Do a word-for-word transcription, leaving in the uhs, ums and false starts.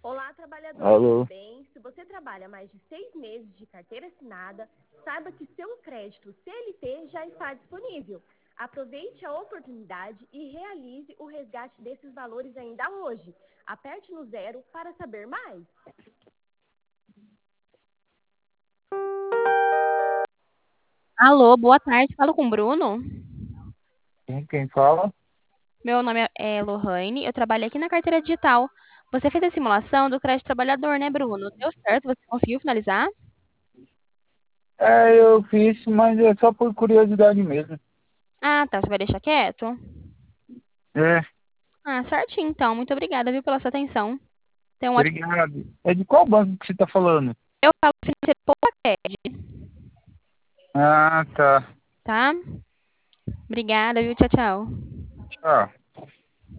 Olá, trabalhador, tudo Alô? bem? Se você trabalha mais de seis meses de carteira assinada, saiba que seu crédito C L T já está disponível. Aproveite a oportunidade e realize o resgate desses valores ainda hoje. Aperte no zero para saber mais. Alô, boa tarde. Falo com o Bruno. Quem, quem fala? Meu nome é é Lohane, eu trabalho aqui na carteira digital. Você fez a simulação do crédito trabalhador, né, Bruno? Deu certo? Você conseguiu finalizar? É, eu fiz, mas é só por curiosidade mesmo. Ah, tá. Você vai deixar quieto? É, Ah, certinho, então. Muito obrigada, viu, pela sua atenção. Tenha um ótimo. obrigado. É de qual banco que você tá falando? Eu falo financeiro Poupa, Ah, tá. tá? Obrigada, viu? Tchau, tchau. Tchau.